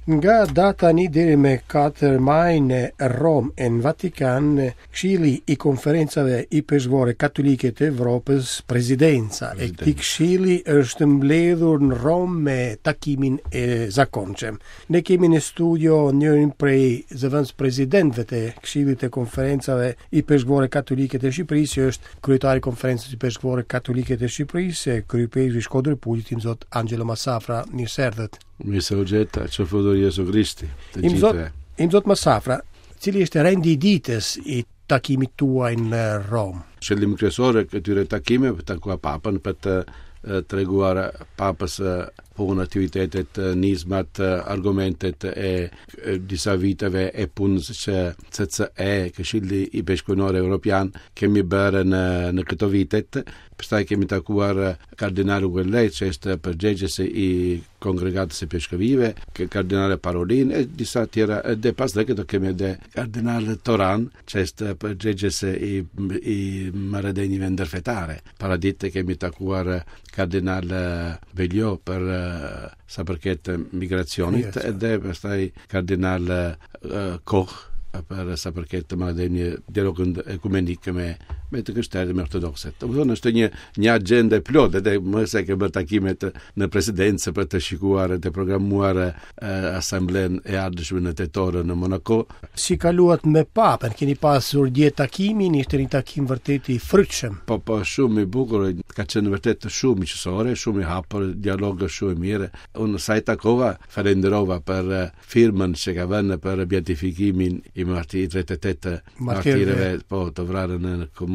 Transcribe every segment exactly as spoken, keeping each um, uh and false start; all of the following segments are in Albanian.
Nga data një deri me katër maj në Rom e në Vatikan, Këshilli i konferencave i peshqore katolike të Evropës, presidenca e këtij këshilli është mbledhur në Rom me takimin e zakonshëm. Ne kemi në studio njërin prej zëvendës presidentëve të Këshillit të konferencave i peshqore katolike të Shqipërisë, që është kryetari i konferencës i peshqore katolike të Shqipërisë, kryetari i Shkodër Pullit, zot Angelo Massafra. Mirëserdhët. Mirë u gjeta, që fëdor Jesu Krishti. Im zot, im zot Massafra, cili është rendi i ditës i takimit tuaj në Rom? Qëllimi kryesor i këtyre takimeve për të takuar papën, për të treguar papës punë, aktivitetet, nizmat, argumentet e disa viteve e punës që C C E, Këshilli i Peshqponor Evropian, kemi bërë në, në këto vitet. Pastaj kemi takuar kardinali Guellej, që është përgjegjës i kongregatës së peshqëvive, kardinale Parolin e disa tjera, dhe pas dhe këto kemi edhe kardinale Toran, që është përgjegjës i, i marrëdhënieve ndërfetare. Para dite kemi takuar kardinal Beljo për sa përket migracionit, yes, dhe pastaj kardinal uh, Koch për sa përket marrëdhënie dialogën ekumenik me me të krishterët me ortodokset. Do të thonë është një një agjendë e plotë, dhe më së ke bërë takimet në presidencë për të shikuar të programuar uh, asamblen e ardhshme në tetor në Monaco. Si kaluat me papën? Keni pasur djetë takimin, ishte një takim vërtet i frytshëm. Po po shumë i bukur, ka qenë vërtet shumë miqësore, shumë i hapur, dialog shumë i mirë. Unë sa i takova, falenderova për firmën që ka vënë për beatifikimin i martirit tridhjetë e tetë martirëve, po të vrarë në komunë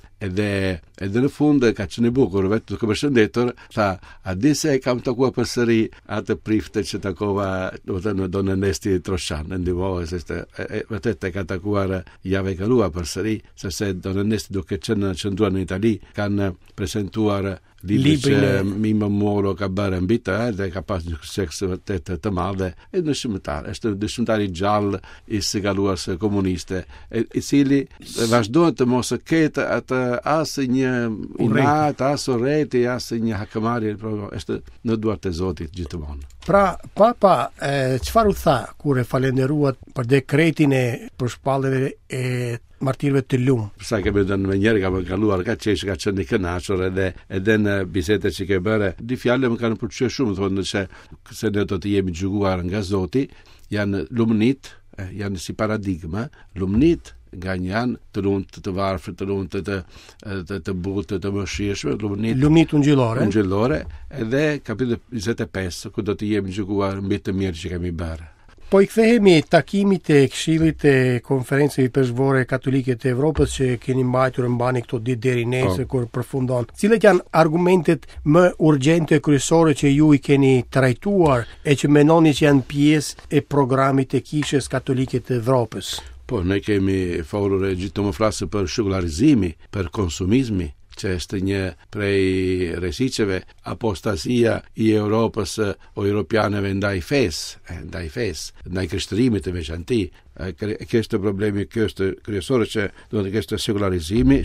edhe edhe në fund ka qenë bukur, vetë duke përshëndetur, tha, a di se e kam takuar përsëri atë prifte që takova, do të thënë, Don Ernesti Troshan, në ndihmoj se vërtet e ka takuar javë e kaluar përsëri, sepse Don Ernesti duke qenë qëndruar në Itali, kanë prezentuar libri që Mimo Moro ka bërë mbi të, dhe ka pas një sukses vërtet të madhe, e dëshmëtar, është dëshmëtar i gjallë i së kaluars komuniste, i cili vazhdon të mos ketë atë asë një inat, asë urrëti, asë një hakëmarrje, është në duart e Zotit gjithmonë. Pra, papa, çfarë u tha kur e falenderuat për dekretin e përshpalljeve e martirëve të Lum? Sa kemi dhënë me njerë, ka më kaluar, ka qesh, ka qenë i kënaqur, edhe edhe në bisedët që ke bërë, di fjalë më kanë pëlqyer shumë, thonë se se ne do të jemi gjykuar nga Zoti, janë lumnit, janë si paradigma, lumnit nga një janë të lumt, të varfër, të lumt, të të, të, të butë, të mëshirshme, lumnit, lumnit ungjillore, ungjillore, edhe kapitulli njëzet e pesë, ku do të jemi gjykuar mbi të mirë që kemi bërë. Po i kthehemi takimit e Këshillit të Konferencave Peshqore Katolike të Evropës që keni mbajtur mbani këto ditë deri nesër oh. kur përfundon. Cilat janë argumentet më urgjente kryesore që ju i keni trajtuar e që mendoni që janë pjesë e programit të Kishës Katolike të Evropës? Po, ne kemi folur gjithmonë flasë për shekullarizimi, për konsumizmi, që është një prej rreziqeve, apostasia i Europës o europianëve ndaj fesë, ndaj fesë, ndaj krishterimit të veçantë. Kështë problemi, kështë kryesore që do të kështë sekularizimi,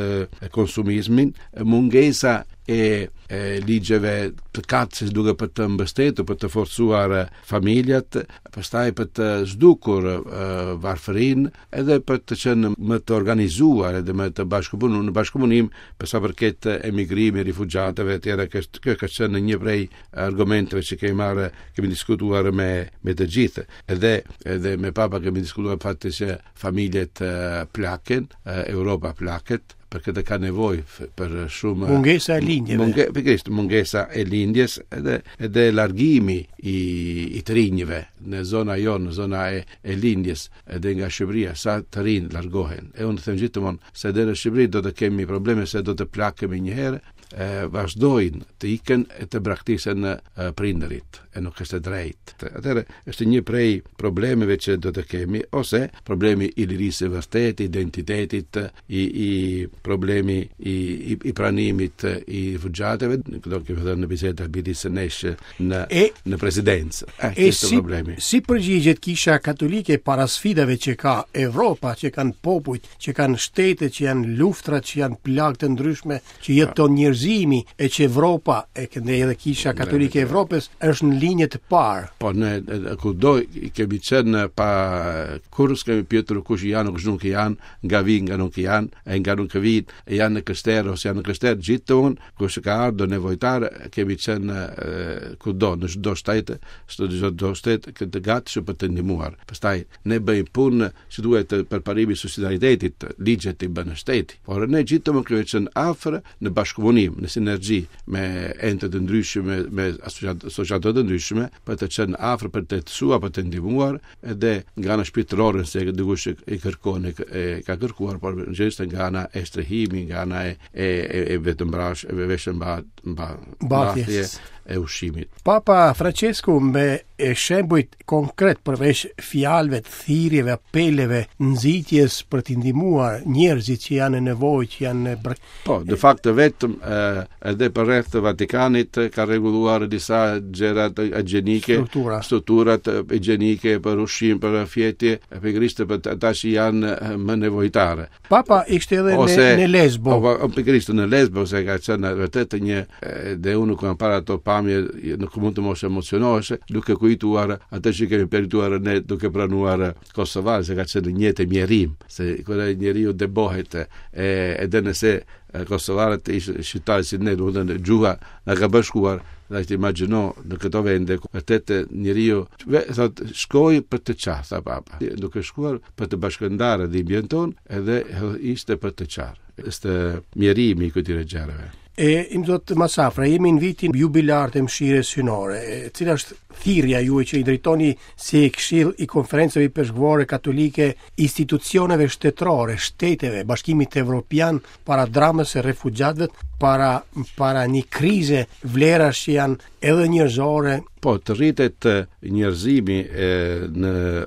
e konsumizmin, mungesa e, e ligjeve të katës duke për të mbështetur, për të forcuar familjat, pastaj për të zhdukur uh, varfërin, edhe për të qenë më të organizuar, edhe më të bashkëpunuar në bashkëpunim, për sa përket emigrimi, rifugjatëve, tjera, kjo ka qenë një prej argumenteve që kemi marrë, kemi diskutuar me, me të gjithë, edhe, edhe me papa kemi diskutuar fakti që familjet uh, plaken, uh, Europa plaket, për këtë ka nevojë për shumë mungesa e lindjeve. Munge, pikërisht mungesa e lindjes edhe edhe largimi i i të rinjve në zona jonë, në zona e, e lindjes, edhe nga Shqipëria sa të rinj largohen. E unë them gjithmonë se deri në Shqipëri do të kemi probleme se do të plakemi një herë, e vazhdojnë të ikën e të braktisen e, prindërit, e nuk është drejt. Atëherë është një prej problemeve që do të kemi, ose problemi i lirisë së vërtetë, identitetit, i, i problemi i, i, i pranimit i rifugjatëve, do kemi thënë në bisedë albidisë nesh në e, në presidencë. Eh, e si, problemi. Si përgjigjet Kisha Katolike para sfidave që ka Evropa, që kanë popujt, që kanë shtete, që janë luftra, që janë plagë të ndryshme, që jeton njerëzimi, e që Evropa, e këndej edhe Kisha Katolike e Evropës, është në linje të parë. Po ne kudo kemi qenë pa kurrës kemi pyetur kush janë kush nuk janë, nga vi nga nuk janë, e nga nuk vinë, e janë në Krishterë ose janë në Krishterë, gjithmonë kush ka ardhur nevojtar kemi qenë kudo në çdo shtet, çdo shtet që gatshëm për të ndihmuar. Pastaj ne bëjmë punë që duhet për parimin e subsidiaritetit, ligjet i bën shteti. Por ne gjithmonë kemi qenë afër në bashkëpunim, në sinergji me ente të ndryshme, me asociacione të ndryshme, për të qenë afër për të mësuar, për të ndihmuar, edhe nga ana shpirtërore se dikush e kërkon e ka kërkuar, por në gjithë nga ana e strehimi, nga ana e e e vetëm brash, e veshën mba mba mbathje e ushqimit. Papa Francesku me shembujt konkret përveç fjalëve, thirrjeve, apeleve, nxitjes për të ndihmuar njerëzit që janë në nevojë, që janë në brak... Po, de facto vetëm edhe për rreth të Vatikanit ka rregulluar disa gjëra agjenike, struktura. strukturat agjenike për ushqim, për fjetje, pikërisht për ata që janë më nevojtarë. Papa ishte edhe ose, në, në Lesbo. Po, pikërisht në Lesbo, se ka qenë vërtet një dhe unë kam para to pamje, nuk mund të mos emocionohesh duke kujtuar atë që kemi perituar ne duke pranuar Kosovar, se ka qenë një jetë mjerim, se kur njeriu debohet e edhe nëse kosovarët ishtë shqiptarë si ne, duhet në gjuha në ka bashkuar, dhe të imagjino në këto vende, vërtet njeriu thot shkoj për të qarë, tha papa. Duke shkuar për të bashkëndarë dhimbjen tonë, edhe ishte për të qarë. Ishte mjerimi i këtyre gjërave. E im zot Masafra, jemi në vitin jubilar të mëshirës synore, e cila është thirrja juaj që i drejtoni si këshill i konferencave peshkvorë katolike institucioneve shtetërore, shteteve, Bashkimit Evropian para dramës së refugjatëve, para para një krize vlerash që janë edhe njerëzore. Po, të rritet njerëzimi e, në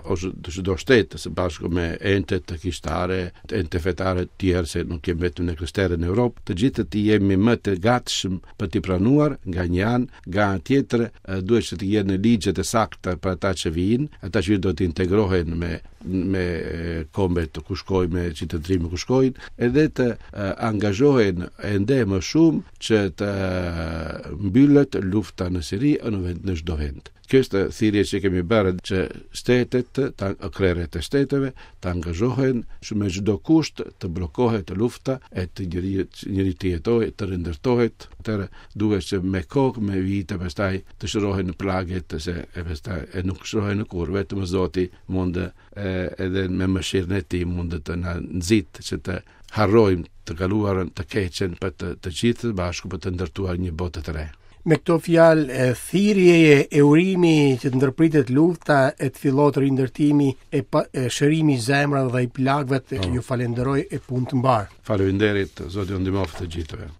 çdo shtet së bashku me ente të kishtare, ente fetare të tjerë, se nuk jemi vetëm në Krishterë në Europë, të gjithë të jemi më të gatshëm për të pranuar nga një anë, nga anë tjetër duhet që të jenë ligjet e sakta për ata që vijnë, ata që do të integrohen me me kombet ku shkojnë, me qytetërimin ku shkojnë, edhe të uh, angazhohen ende më shumë që të uh, mbyllet lufta në Siri e në vend në çdo vend. Kjo është thirrje që kemi bërë që shtetet, krerët e shteteve të angazhohen me çdo kusht të bllokohet lufta e të njëri të jetojë, të rindërtohet. Atëherë duhet që me kohë, me vite pastaj të shërohen plaget, se e pastaj e nuk shërohen kur, vetëm Zoti mund e, edhe me mëshirën e Tij mund të na nxit që të harrojmë të kaluarën, të keqen për të, të gjithë bashku për të ndërtuar një botë të re. Me këto fjalë, thirrjeje e urimi që të ndërpritet lufta e të fillot rindërtimi e, pa, e shërimi i zemrave dhe i plagëve, oh. Ju falenderoj e punë të mbar. Faleminderit, Zoti ju ndihmoft të gjithëve.